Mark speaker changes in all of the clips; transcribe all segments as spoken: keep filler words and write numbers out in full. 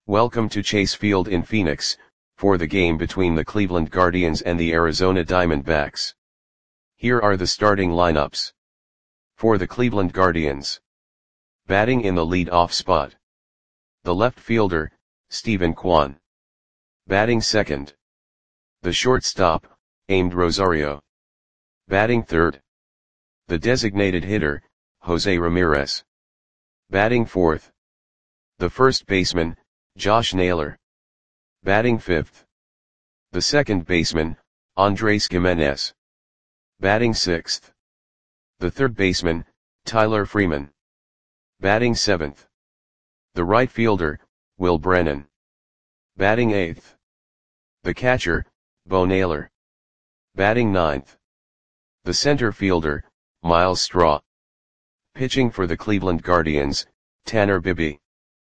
Speaker 1: Welcome to Chase Field in Phoenix, for the game between the Cleveland Guardians and the Arizona Diamondbacks. Here are the starting lineups. For the Cleveland Guardians. Batting in the lead-off spot. The left fielder, Steven Kwan. Batting second. The shortstop, Amed Rosario. Batting third. The designated hitter, Jose Ramirez. Batting fourth. The first baseman, Josh Naylor. Batting fifth. The second baseman, Andres Gimenez. Batting sixth. The third baseman, Tyler Freeman. Batting seventh. The right fielder, Will Brennan. Batting eighth. The catcher, Bo Naylor. Batting ninth. The center fielder, Myles Straw. Pitching for the Cleveland Guardians, Tanner Bibee.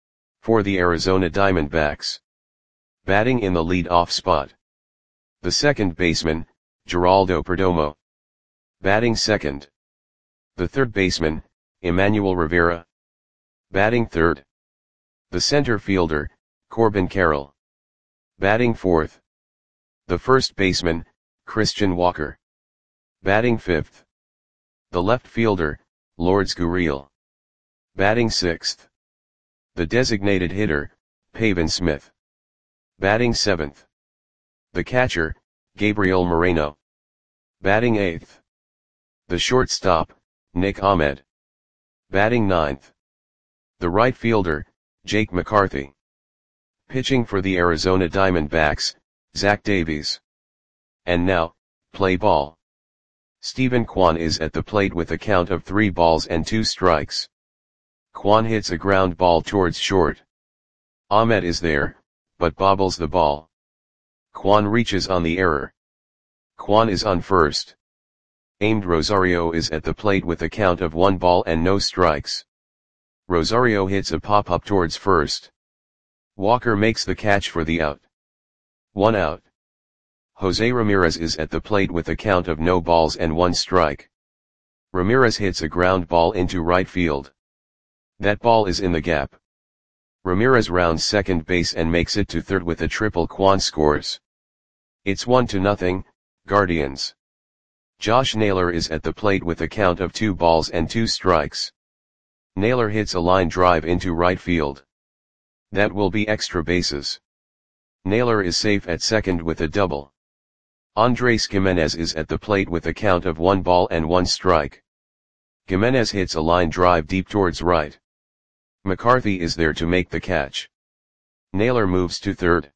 Speaker 1: For the Arizona Diamondbacks. Batting in the lead-off spot. The second baseman, Geraldo Perdomo. Batting second. The third baseman, Emmanuel Rivera. Batting third. The center fielder, Corbin Carroll. Batting fourth. The first baseman, Christian Walker. Batting fifth. The left fielder, Lourdes Gurriel. Batting sixth. The designated hitter, Pavin Smith. Batting seventh. The catcher, Gabriel Moreno. Batting eighth. The shortstop, Nick Ahmed. Batting ninth. The right fielder, Jake McCarthy. Pitching for the Arizona Diamondbacks, Zach Davies. And now, play ball. Steven Kwan is at the plate with a count of three balls and two strikes. Kwan hits a ground ball towards short. Ahmed is there, but bobbles the ball. Kwan reaches on the error. Kwan is on first. Amed Rosario is at the plate with a count of one ball and no strikes. Rosario hits a pop-up towards first. Walker makes the catch for the out. One out. Jose Ramirez is at the plate with a count of no balls and one strike. Ramirez hits a ground ball into right field. That ball is in the gap. Ramirez rounds second base and makes it to third with a triple. Kwan scores. It's one to nothing, Guardians. Josh Naylor is at the plate with a count of two balls and two strikes. Naylor hits a line drive into right field. That will be extra bases. Naylor is safe at second with a double. Andres Gimenez is at the plate with a count of one ball and one strike. Gimenez hits a line drive deep towards right. McCarthy is there to make the catch. Naylor moves to third.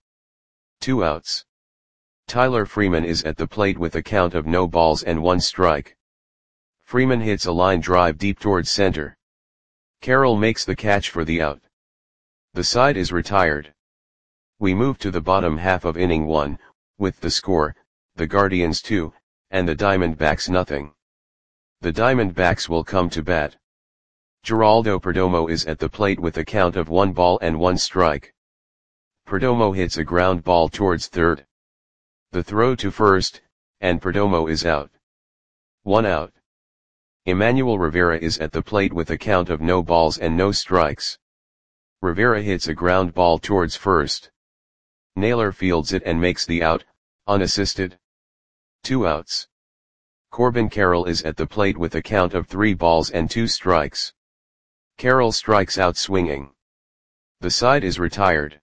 Speaker 1: Two outs. Tyler Freeman is at the plate with a count of no balls and one strike. Freeman hits a line drive deep towards center. Carroll makes the catch for the out. The side is retired. We move to the bottom half of inning one, with the score, the Guardians two, and the Diamondbacks nothing. The Diamondbacks will come to bat. Geraldo Perdomo is at the plate with a count of one ball and one strike. Perdomo hits a ground ball towards third. The throw to first, and Perdomo is out. One out. Emmanuel Rivera is at the plate with a count of no balls and no strikes. Rivera hits a ground ball towards first. Naylor fields it and makes the out, unassisted. Two outs. Corbin Carroll is at the plate with a count of three balls and two strikes. Carroll strikes out swinging. The side is retired.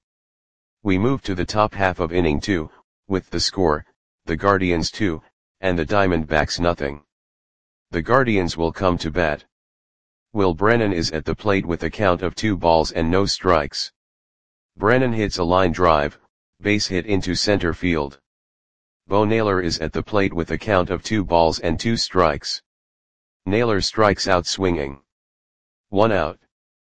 Speaker 1: We move to the top half of inning two, with the score, the Guardians two, and the Diamondbacks nothing. The Guardians will come to bat. Will Brennan is at the plate with a count of two balls and no strikes. Brennan hits a line drive, base hit into center field. Bo Naylor is at the plate with a count of two balls and two strikes. Naylor strikes out swinging. One out.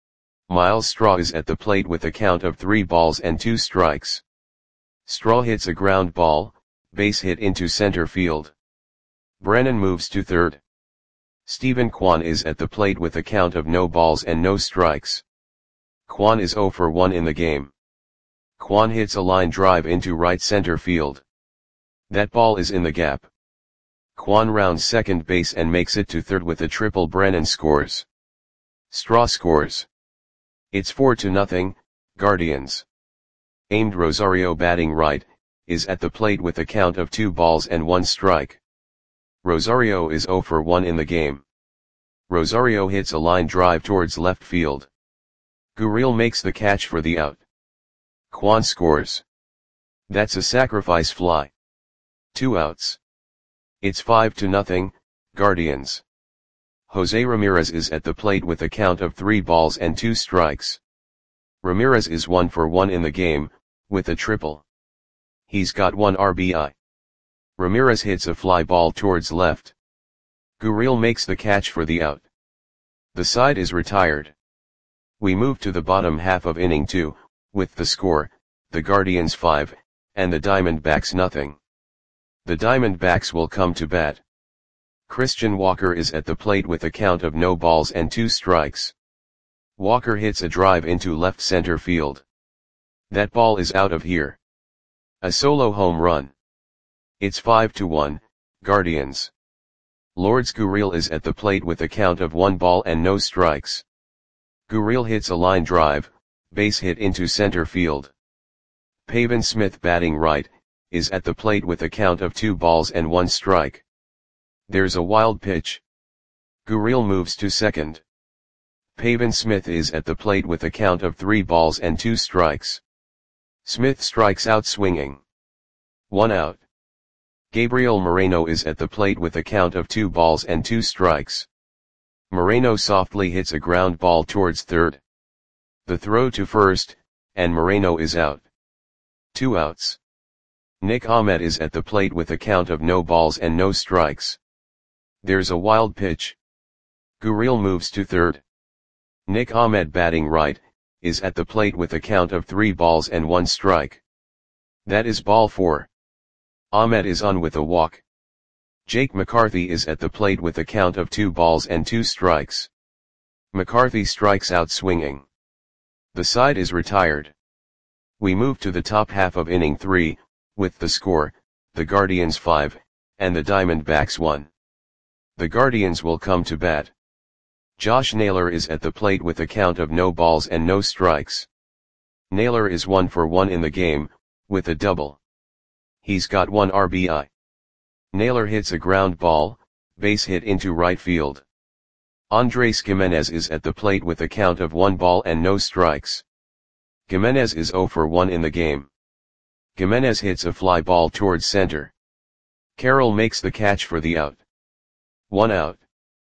Speaker 1: Myles Straw is at the plate with a count of three balls and two strikes. Straw hits a ground ball, base hit into center field. Brennan moves to third. Steven Kwan is at the plate with a count of no balls and no strikes. Kwan is zero for one in the game. Kwan hits a line drive into right center field. That ball is in the gap. Kwan rounds second base and makes it to third with a triple. Brennan scores. Straw scores. It's four to nothing, Guardians. Aimed Rosario batting right, is at the plate with a count of two balls and one strike. Rosario is zero for one in the game. Rosario hits a line drive towards left field. Gurriel makes the catch for the out. Kwan scores. That's a sacrifice fly. Two outs. It's five to nothing, Guardians. Jose Ramirez is at the plate with a count of three balls and two strikes. Ramirez is one for one in the game, with a triple. He's got one R B I. Ramirez hits a fly ball towards left. Gurriel makes the catch for the out. The side is retired. We move to the bottom half of inning two, with the score, the Guardians five, and the Diamondbacks nothing. The Diamondbacks will come to bat. Christian Walker is at the plate with a count of no balls and two strikes. Walker hits a drive into left center field. That ball is out of here. A solo home run. It's five to one, Guardians. Lourdes Gurriel is at the plate with a count of one ball and no strikes. Gurriel hits a line drive, base hit into center field. Pavin Smith batting right, is at the plate with a count of two balls and one strike. There's a wild pitch. Gurriel moves to second. Pavin Smith is at the plate with a count of three balls and two strikes. Smith strikes out swinging. One out. Gabriel Moreno is at the plate with a count of two balls and two strikes. Moreno softly hits a ground ball towards third. The throw to first, and Moreno is out. Two outs. Nick Ahmed is at the plate with a count of no balls and no strikes. There's a wild pitch. Gurriel moves to third. Nick Ahmed batting right, is at the plate with a count of three balls and one strike. That is ball four. Ahmed is on with a walk. Jake McCarthy is at the plate with a count of two balls and two strikes. McCarthy strikes out swinging. The side is retired. We move to the top half of inning three, with the score, the Guardians five, and the Diamondbacks one. The Guardians will come to bat. Josh Naylor is at the plate with a count of no balls and no strikes. Naylor is one for one in the game, with a double. He's got one R B I. Naylor hits a ground ball, base hit into right field. Andres Gimenez is at the plate with a count of one ball and no strikes. Gimenez is zero for one in the game. Gimenez hits a fly ball towards center. Carroll makes the catch for the out. One out.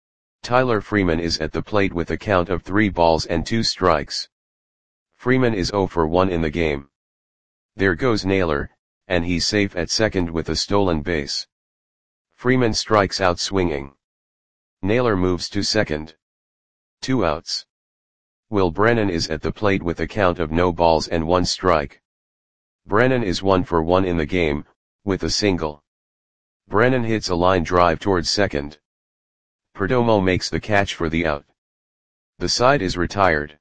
Speaker 1: Tyler Freeman is at the plate with a count of three balls and two strikes. Freeman is zero for one in the game. There goes Naylor, and he's safe at second with a stolen base. Freeman strikes out swinging. Naylor moves to second. Two outs. Will Brennan is at the plate with a count of no balls and one strike. Brennan is one for one in the game, with a single. Brennan hits a line drive towards second. Perdomo makes the catch for the out. The side is retired.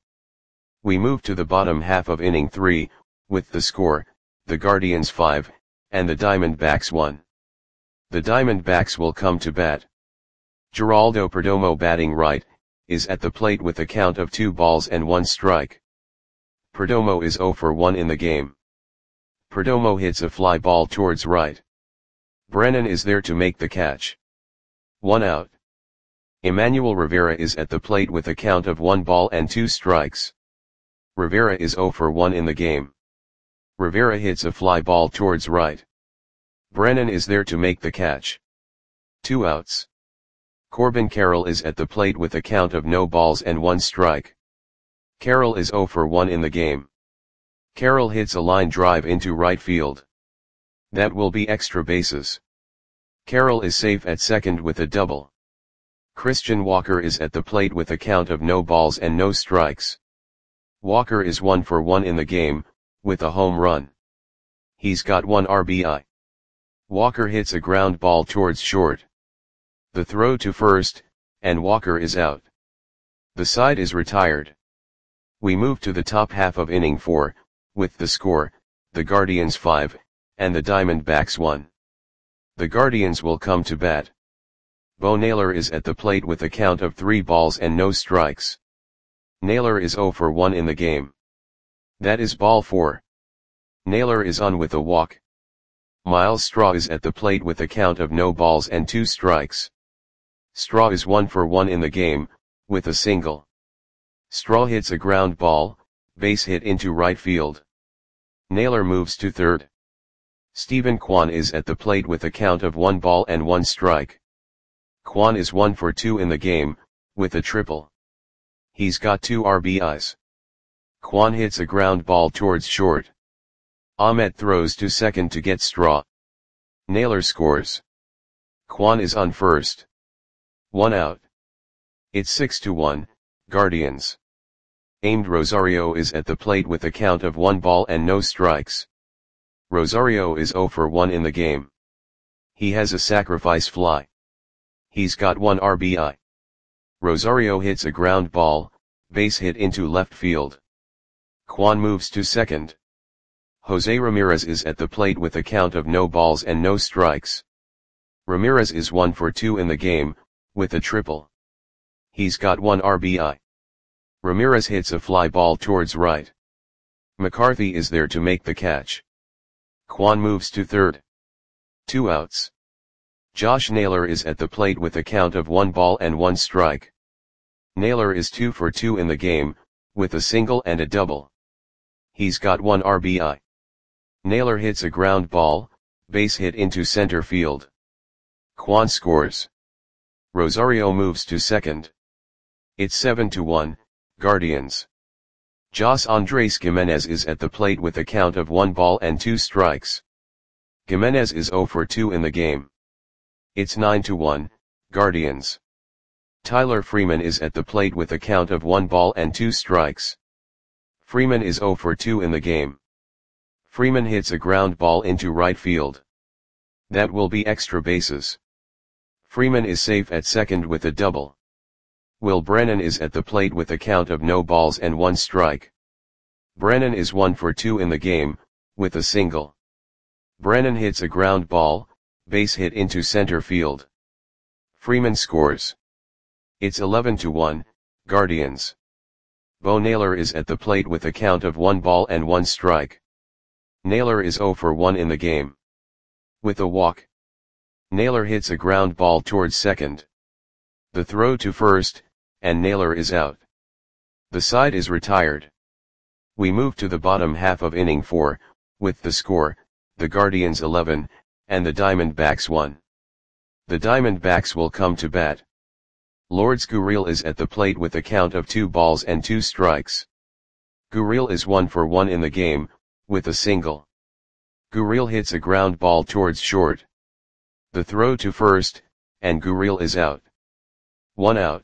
Speaker 1: We move to the bottom half of inning three, with the score, the Guardians five, and the Diamondbacks one. The Diamondbacks will come to bat. Geraldo Perdomo batting right, is at the plate with a count of two balls and one strike. Perdomo is zero for one in the game. Perdomo hits a fly ball towards right. Brennan is there to make the catch. One out. Emmanuel Rivera is at the plate with a count of one ball and two strikes. Rivera is zero for one in the game. Rivera hits a fly ball towards right. Brennan is there to make the catch. Two outs. Corbin Carroll is at the plate with a count of no balls and one strike. Carroll is zero for one in the game. Carroll hits a line drive into right field. That will be extra bases. Carroll is safe at second with a double. Christian Walker is at the plate with a count of no balls and no strikes. Walker is one for one in the game, with a home run. He's got one R B I. Walker hits a ground ball towards short. The throw to first, and Walker is out. The side is retired. We move to the top half of inning four, with the score, the Guardians five, and the Diamondbacks one. The Guardians will come to bat. Bo Naylor is at the plate with a count of three balls and no strikes. Naylor is zero for one in the game. That is ball four. Naylor is on with a walk. Miles Straw is at the plate with a count of no balls and two strikes. Straw is one for one in the game, with a single. Straw hits a ground ball, base hit into right field. Naylor moves to third. Stephen Kwan is at the plate with a count of one ball and one strike. Kwan is one for two in the game, with a triple. He's got two R B Is. Kwan hits a ground ball towards short. Ahmet throws to second to get Straw. Naylor scores. Kwan is on first. One out. It's six to one, Guardians. Aimed Rosario is at the plate with a count of one ball and no strikes. Rosario is zero for one in the game. He has a sacrifice fly. He's got one R B I. Rosario hits a ground ball, base hit into left field. Kwan moves to second. Jose Ramirez is at the plate with a count of no balls and no strikes. Ramirez is one for two in the game, with a triple. He's got one R B I. Ramirez hits a fly ball towards right. McCarthy is there to make the catch. Kwan moves to third. Two outs. Josh Naylor is at the plate with a count of one ball and one strike. Naylor is two for two in the game, with a single and a double. He's got one R B I. Naylor hits a ground ball, base hit into center field. Kwan scores. Rosario moves to second. It's seven to one, Guardians. Jos Andres Gimenez is at the plate with a count of one ball and two strikes. Gimenez is zero for two in the game. It's nine to one, Guardians. Tyler Freeman is at the plate with a count of one ball and two strikes. Freeman is zero for two in the game. Freeman hits a ground ball into right field. That will be extra bases. Freeman is safe at second with a double. Will Brennan is at the plate with a count of no balls and one strike. Brennan is one for two in the game, with a single. Brennan hits a ground ball, base hit into center field. Freeman scores. It's eleven to one, Guardians. Bo Naylor is at the plate with a count of one ball and one strike. Naylor is zero for one in the game. With a walk. Naylor hits a ground ball towards second. The throw to first, and Naylor is out. The side is retired. We move to the bottom half of inning four, with the score, the Guardians eleven, and the Diamondbacks one. The Diamondbacks will come to bat. Lourdes Gurriel is at the plate with a count of two balls and two strikes. Gurriel is one for one in the game, with a single. Gurriel hits a ground ball towards short. The throw to first, and Gurriel is out. One out.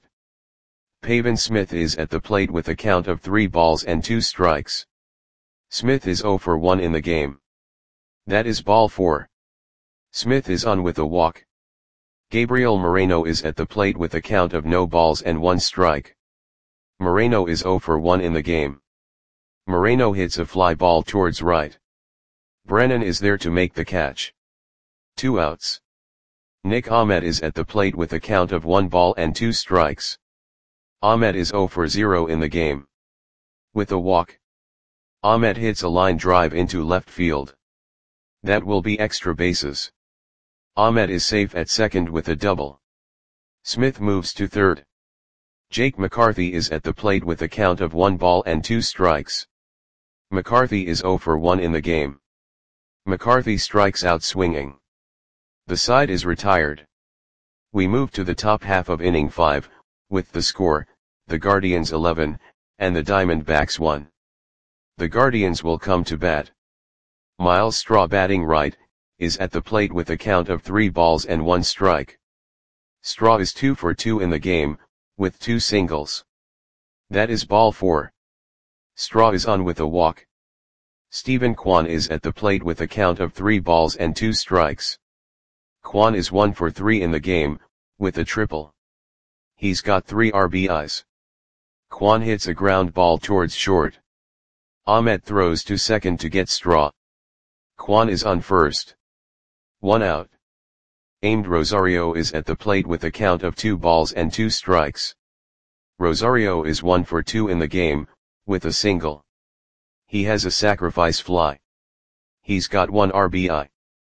Speaker 1: Pavin Smith is at the plate with a count of three balls and two strikes. Smith is zero for one in the game. That is ball four. Smith is on with a walk. Gabriel Moreno is at the plate with a count of no balls and one strike. Moreno is zero for one in the game. Moreno hits a fly ball towards right. Brennan is there to make the catch. Two outs. Nick Ahmed is at the plate with a count of one ball and two strikes. Ahmed is zero for zero in the game. With a walk. Ahmed hits a line drive into left field. That will be extra bases. Ahmed is safe at second with a double. Smith moves to third. Jake McCarthy is at the plate with a count of one ball and two strikes. McCarthy is zero for one in the game. McCarthy strikes out swinging. The side is retired. We move to the top half of inning five, with the score, the Guardians eleven, and the Diamondbacks one. The Guardians will come to bat. Miles Straw, batting right, is at the plate with a count of three balls and one strike. Straw is two for two in the game, with two singles. That is ball four. Straw is on with a walk. Stephen Kwan is at the plate with a count of three balls and two strikes. Kwan is one for three in the game, with a triple. He's got three R B Is. Kwan hits a ground ball towards short. Ahmed throws to second to get Straw. Kwan is on first. One out. Aimed Rosario is at the plate with a count of two balls and two strikes. Rosario is one for two in the game, with a single. He has a sacrifice fly. He's got one R B I.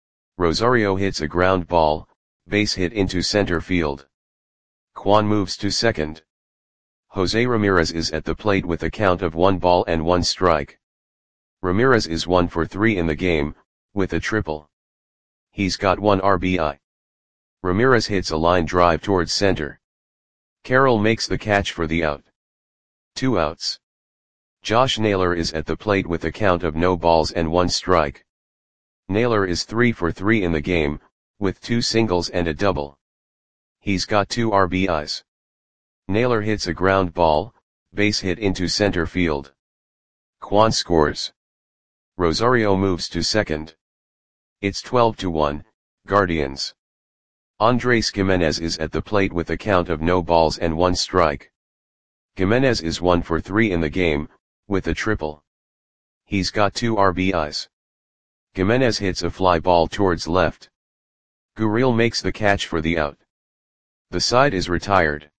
Speaker 1: Rosario hits a ground ball, base hit into center field. Kwan moves to second. Jose Ramirez is at the plate with a count of one ball and one strike. Ramirez is one for three in the game, with a triple. He's got one R B I. Ramirez hits a line drive towards center. Carroll makes the catch for the out. Two outs. Josh Naylor is at the plate with a count of no balls and one strike. Naylor is three for three in the game, with two singles and a double. He's got two R B Is. Naylor hits a ground ball, base hit into center field. Kwan scores. Rosario moves to second. It's twelve to one, Guardians. Andres Gimenez is at the plate with a count of no balls and one strike. Gimenez is one for three in the game, with a triple. He's got two R B Is. Gimenez hits a fly ball towards left. Gurriel makes the catch for the out. The side is retired.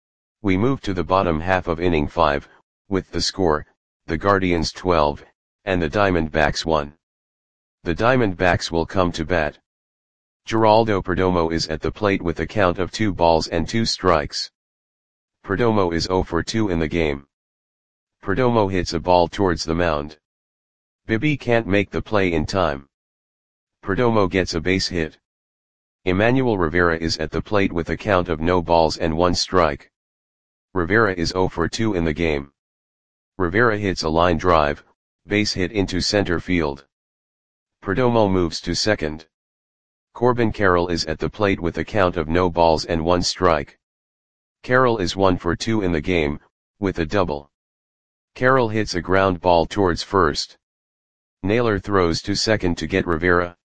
Speaker 1: We move to the bottom half of inning five, with the score, the Guardians twelve, and the Diamondbacks one. The Diamondbacks will come to bat. Geraldo Perdomo is at the plate with a count of two balls and two strikes. Perdomo is zero for two in the game. Perdomo hits a ball towards the mound. Bibby can't make the play in time. Perdomo gets a base hit. Emmanuel Rivera is at the plate with a count of no balls and one strike. Rivera is zero for two in the game. Rivera hits a line drive, base hit into center field. Perdomo moves to second. Corbin Carroll is at the plate with a count of no balls and one strike. Carroll is one for two in the game, with a double. Carroll hits a ground ball towards first. Naylor throws to second to get Rivera.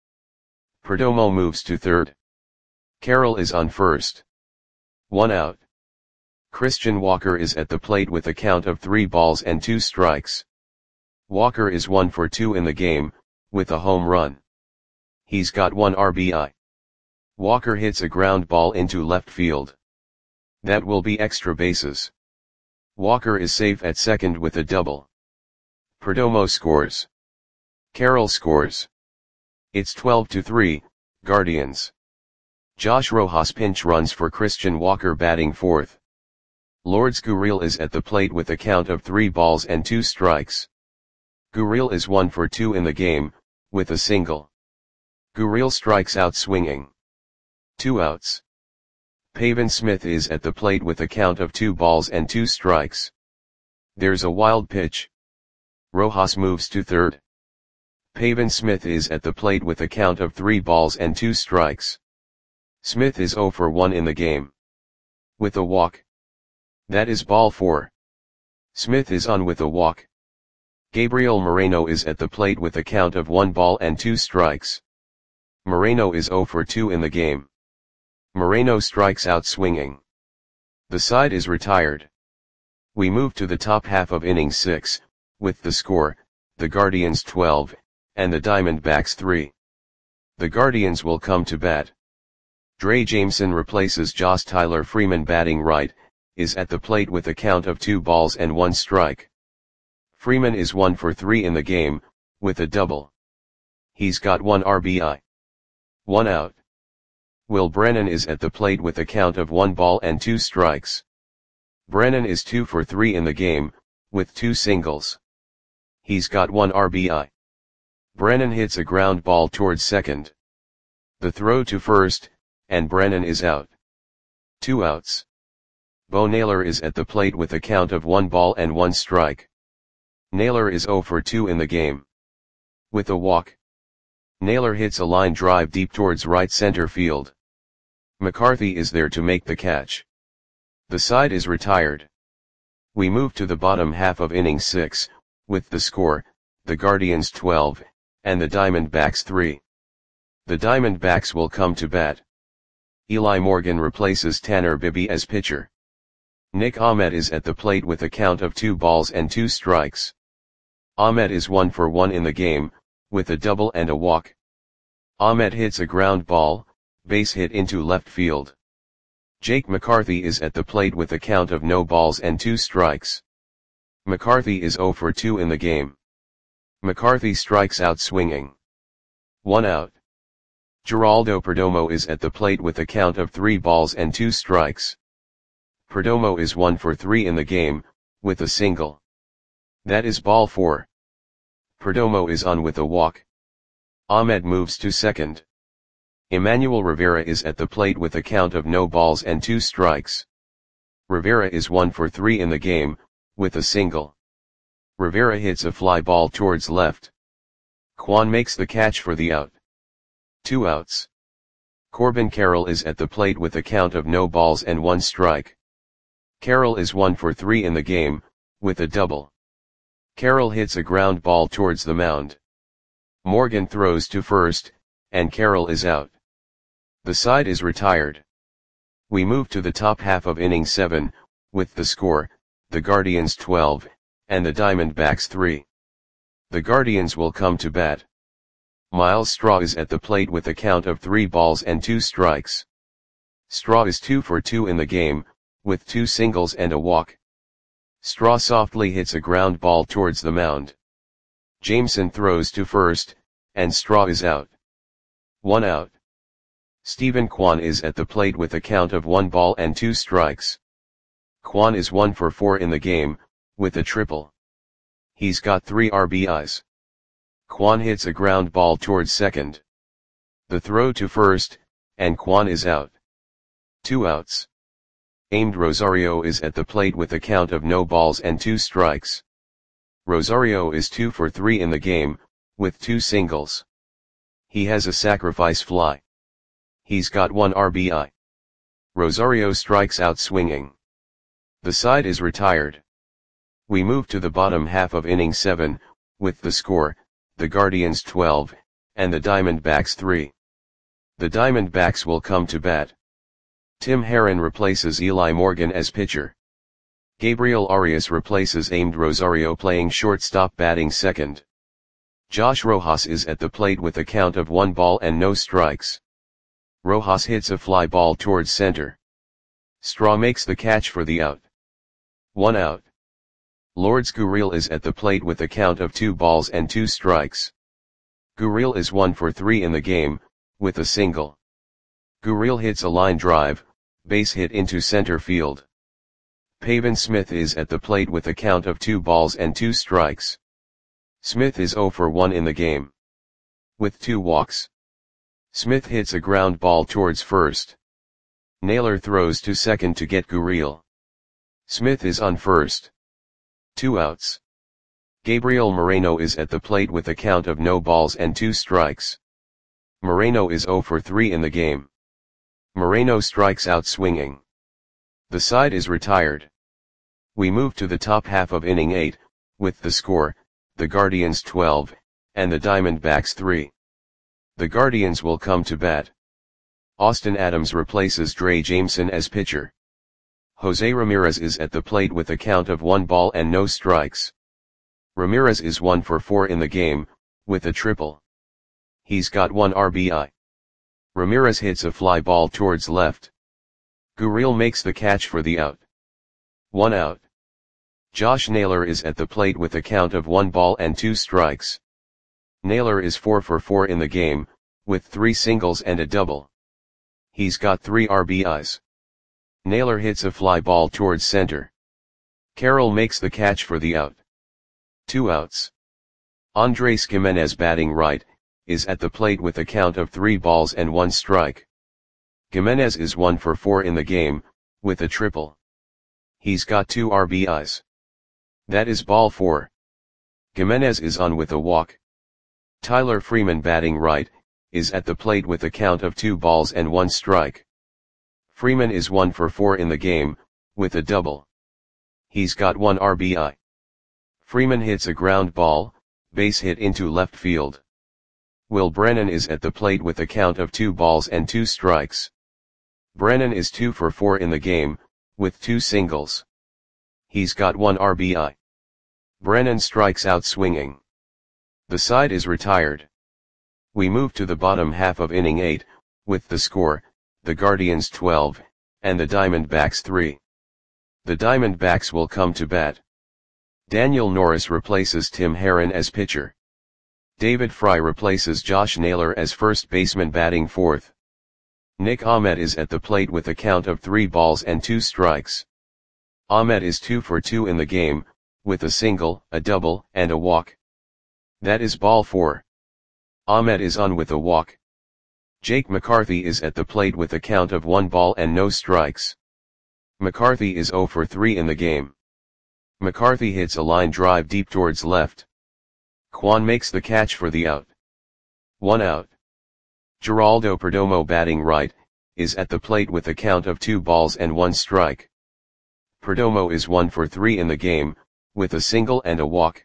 Speaker 1: Perdomo moves to third. Carroll is on first. One out. Christian Walker is at the plate with a count of three balls and two strikes. Walker is one for two in the game, with a home run. He's got one R B I. Walker hits a ground ball into left field. That will be extra bases. Walker is safe at second with a double. Perdomo scores. Carroll scores. It's twelve to three, Guardians. Josh Rojas pinch runs for Christian Walker batting fourth. Lourdes Gurriel is at the plate with a count of three balls and two strikes. Gurriel is one for two in the game, with a single. Gurriel strikes out swinging. Two outs. Pavin Smith is at the plate with a count of two balls and two strikes. There's a wild pitch. Rojas moves to third. Pavin Smith is at the plate with a count of three balls and two strikes. Smith is zero for one in the game. With a walk. That is ball four. Smith is on with a walk. Gabriel Moreno is at the plate with a count of one ball and two strikes. Moreno is zero for two in the game. Moreno strikes out swinging. The side is retired. We move to the top half of inning six, with the score, the Guardians twelve, and the Diamondbacks three. The Guardians will come to bat. Dre Jameson replaces Josh Tyler Freeman batting right, is at the plate with a count of two balls and one strike. Freeman is one for three in the game, with a double. He's got one R B I. One out. Will Brennan is at the plate with a count of one ball and two strikes. Brennan is two for three in the game, with two singles. He's got one R B I. Brennan hits a ground ball towards second. The throw to first, and Brennan is out. Two outs. Bo Naylor is at the plate with a count of one ball and one strike. Naylor is zero for two in the game. With a walk. Naylor hits a line drive deep towards right center field. McCarthy is there to make the catch. The side is retired. We move to the bottom half of inning six, with the score, the Guardians twelve, and the Diamondbacks three. The Diamondbacks will come to bat. Eli Morgan replaces Tanner Bibby as pitcher. Nick Ahmed is at the plate with a count of two balls and two strikes. Ahmed is one for one in the game, with a double and a walk. Ahmed hits a ground ball, base hit into left field. Jake McCarthy is at the plate with a count of no balls and two strikes. McCarthy is zero for two in the game. McCarthy strikes out swinging. One out. Geraldo Perdomo is at the plate with a count of three balls and two strikes. Perdomo is one for three in the game, with a single. That is ball four. Perdomo is on with a walk. Ahmed moves to second. Emmanuel Rivera is at the plate with a count of no balls and two strikes. Rivera is one for three in the game, with a single. Rivera hits a fly ball towards left. Kwan makes the catch for the out. Two outs. Corbin Carroll is at the plate with a count of no balls and one strike. Carroll is one for three in the game, with a double. Carroll hits a ground ball towards the mound. Morgan throws to first, and Carroll is out. The side is retired. We move to the top half of inning seven, with the score, the Guardians twelve, and the Diamondbacks three. The Guardians will come to bat. Miles Straw is at the plate with a count of three balls and two strikes. Straw is two for two in the game, with two singles and a walk. Straw softly hits a ground ball towards the mound. Jameson throws to first, and Straw is out. One out. Stephen Kwan is at the plate with a count of one ball and two strikes. Kwan is one for four in the game, with a triple. He's got three R B Is. Kwan hits a ground ball towards second. The throw to first, and Kwan is out. Two outs. Aimed Rosario is at the plate with a count of no balls and two strikes. Rosario is two for three in the game, with two singles. He has a sacrifice fly. He's got one R B I. Rosario strikes out swinging. The side is retired. We move to the bottom half of inning seven, with the score, the Guardians twelve, and the Diamondbacks three. The Diamondbacks will come to bat. Tim Herrin replaces Eli Morgan as pitcher. Gabriel Arias replaces Aimed Rosario playing shortstop batting second. Josh Rojas is at the plate with a count of one ball and no strikes. Rojas hits a fly ball towards center. Straw makes the catch for the out. One out. Lourdes Gurriel is at the plate with a count of two balls and two strikes. Gurriel is one for three in the game, with a single. Gurriel hits a line drive, base hit into center field. Pavin Smith is at the plate with a count of two balls and two strikes. Smith is zero for one in the game, with two walks. Smith hits a ground ball towards first. Naylor throws to second to get Gurriel. Smith is on first. Two outs. Gabriel Moreno is at the plate with a count of no balls and two strikes. Moreno is zero for three in the game. Moreno strikes out swinging. The side is retired. We move to the top half of inning eight, with the score, the Guardians twelve, and the Diamondbacks three. The Guardians will come to bat. Austin Adams replaces Dre Jameson as pitcher. Jose Ramirez is at the plate with a count of one ball and no strikes. Ramirez is one for four in the game, with a triple. He's got one R B I. Ramirez hits a fly ball towards left. Gurriel makes the catch for the out. One out. Josh Naylor is at the plate with a count of one ball and two strikes. Naylor is four for four in the game, with three singles and a double. He's got three R B Is. Naylor hits a fly ball towards center. Carroll makes the catch for the out. Two outs. Andres Gimenez batting right, is at the plate with a count of three balls and one strike. Gimenez is one for four in the game, with a triple. He's got two R B Is. That is ball four. Gimenez is on with a walk. Tyler Freeman batting right, is at the plate with a count of two balls and one strike. Freeman is one for four in the game, with a double. He's got one R B I. Freeman hits a ground ball, base hit into left field. Will Brennan is at the plate with a count of two balls and two strikes. Brennan is two for four in the game, with two singles. He's got one R B I. Brennan strikes out swinging. The side is retired. We move to the bottom half of inning eight, with the score, the Guardians twelve, and the Diamondbacks three. The Diamondbacks will come to bat. Daniel Norris replaces Tim Herrin as pitcher. David Fry replaces Josh Naylor as first baseman batting fourth. Nick Ahmed is at the plate with a count of three balls and two strikes. Ahmed is two for two in the game, with a single, a double, and a walk. That is ball four. Ahmed is on with a walk. Jake McCarthy is at the plate with a count of one ball and no strikes. McCarthy is zero for three in the game. McCarthy hits a line drive deep towards left. Kwan makes the catch for the out. One out. Geraldo Perdomo batting right, is at the plate with a count of two balls and one strike. Perdomo is one for three in the game, with a single and a walk.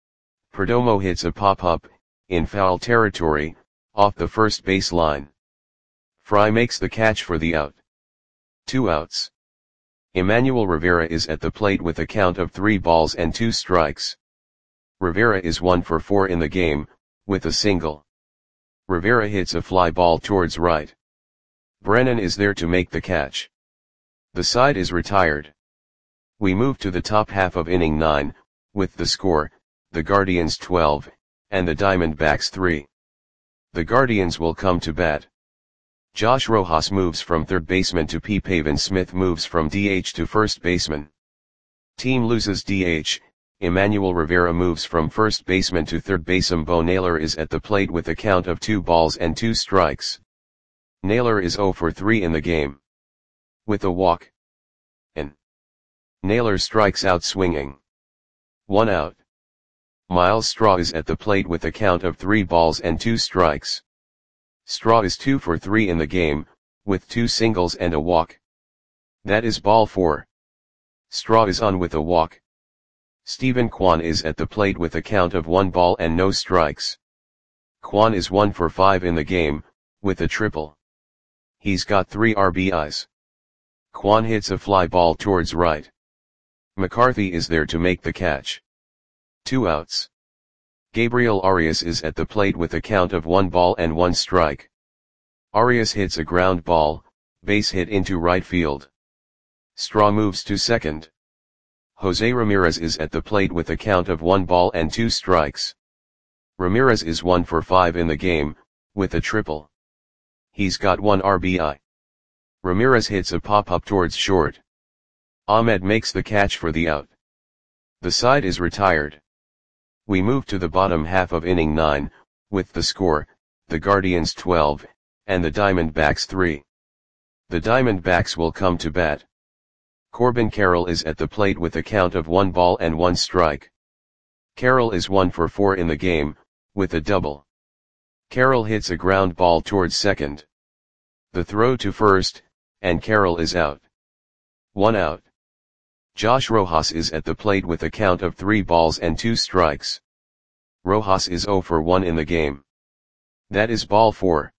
Speaker 1: Perdomo hits a pop-up, in foul territory, off the first base line. Fry makes the catch for the out. Two outs. Emmanuel Rivera is at the plate with a count of three balls and two strikes. Rivera is one for four in the game, with a single. Rivera hits a fly ball towards right. Brennan is there to make the catch. The side is retired. We move to the top half of inning nine, with the score, the Guardians twelve, and the Diamondbacks three. The Guardians will come to bat. Josh Rojas moves from third baseman to P. Pavin Smith moves from D H to first baseman. Team loses D H, Emmanuel Rivera moves from first baseman to third baseman. Bo Naylor is at the plate with a count of two balls and two strikes. Naylor is zero for three in the game. With a walk. And Naylor strikes out swinging. One out. Miles Straw is at the plate with a count of three balls and two strikes. Straw is two for three in the game, with two singles and a walk. That is ball four. Straw is on with a walk. Stephen Kwan is at the plate with a count of one ball and no strikes. Kwan is one for five in the game, with a triple. He's got three R B Is. Kwan hits a fly ball towards right. McCarthy is there to make the catch. Two outs. Gabriel Arias is at the plate with a count of one ball and one strike. Arias hits a ground ball, base hit into right field. Straw moves to second. Jose Ramirez is at the plate with a count of one ball and two strikes. Ramirez is one for five in the game, with a triple. He's got one R B I. Ramirez hits a pop-up towards short. Ahmed makes the catch for the out. The side is retired. We move to the bottom half of inning nine, with the score, the Guardians twelve, and the Diamondbacks three. The Diamondbacks will come to bat. Corbin Carroll is at the plate with a count of one ball and one strike. Carroll is one for four in the game, with a double. Carroll hits a ground ball towards second. The throw to first, and Carroll is out. One out. Josh Rojas is at the plate with a count of three balls and two strikes. Rojas is zero for one in the game. That is ball four.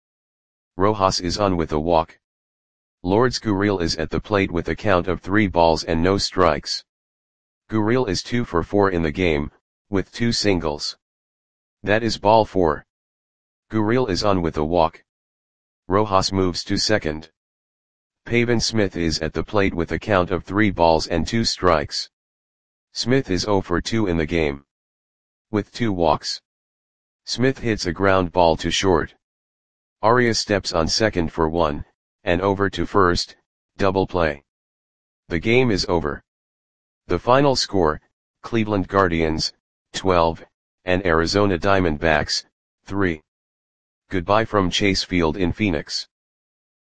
Speaker 1: Rojas is on with a walk. Lourdes Gurriel is at the plate with a count of three balls and no strikes. Gurriel is two for four in the game, with two singles. That is ball four. Gurriel is on with a walk. Rojas moves to second. Pavin Smith is at the plate with a count of three balls and two strikes. Smith is zero for two in the game. With two walks. Smith hits a ground ball to short. Arias steps on second for one, and over to first, double play. The game is over. The final score, Cleveland Guardians, twelve, and Arizona Diamondbacks, three. Goodbye from Chase Field in Phoenix.